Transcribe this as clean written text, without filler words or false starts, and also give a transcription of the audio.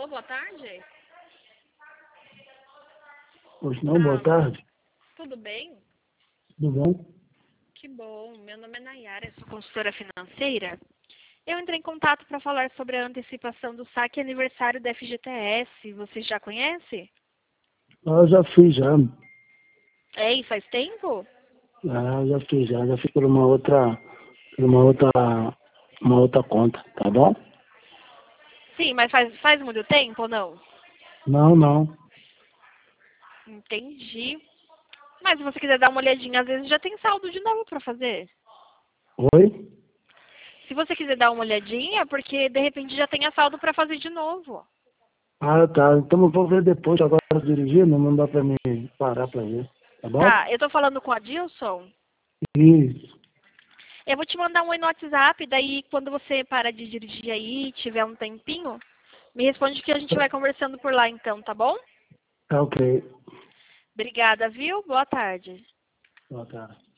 boa tarde. Pois não, boa tarde. Tudo bem? Tudo bom? Que bom. Meu nome é Nayara, sou consultora financeira. Eu entrei em contato para falar sobre a antecipação do saque aniversário da FGTS. Você já conhece? Eu já fiz, já. É, e faz tempo? Já fiz, já fiz uma outra conta, tá bom? Sim, mas faz muito tempo ou não? Não, não. Entendi. Mas se você quiser dar uma olhadinha, às vezes já tem saldo de novo para fazer. Oi? Se você quiser dar uma olhadinha, porque de repente já tenha saldo para fazer de novo. Ah, tá. Então eu vou ver depois, agora dirigindo, não dá pra me parar pra ver, tá bom? Tá, eu tô falando com a Dilson. Isso. Eu vou te mandar um oi no WhatsApp, daí quando você parar de dirigir aí, tiver um tempinho, me responde que a gente vai conversando por lá então, tá bom? Tá ok. Obrigada, viu? Boa tarde. Boa tarde.